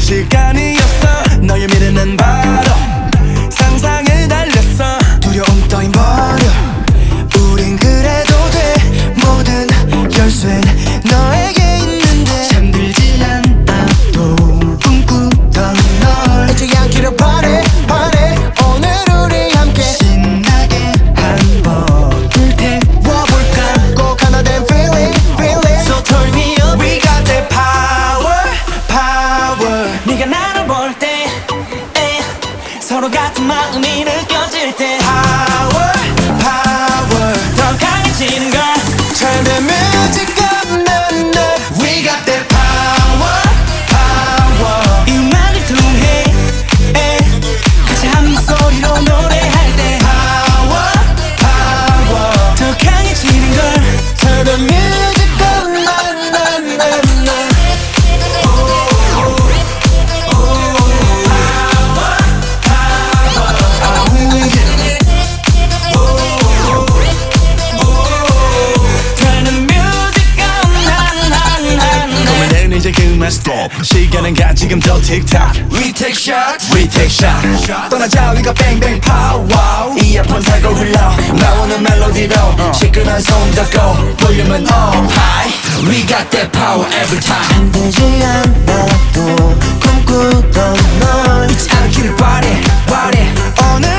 시간이었어. 너의 미래는 바로 상상에 달렸어. 두려움 따윈 버려. 우린 그래도 돼. 모든 열쇠는 너에게 있는데 잠들지 않아도 꿈꾸던 널 잊지 않기를 바래 바래. 오늘 우리 함께 신나게 한번 불태워볼까. 꼭 하나 된 feeling feeling. So turn me up. We got that power power. 네가 나를 볼 때 서로 같은 마음이 느껴질 때 power power. 더 강해지는 걸 Turn the music up. We got that power power. 이 음악을 통해 같이 한 목소리로 노래할 때 power power. 더 강해지는 걸 Turn the music up. 이제 그만 stop. 시간은 가 지금 더 틱탁. We take shot, we take shot. 떠나자 우리가 bang power. 이어폰 달고 흘러 나오는 멜로디로 시끄러운 손 잡고 볼륨은 up high. We got that power every time. 잠들지 않아도 꿈꾸던 널 잊지 않기를 바래 바래. 오늘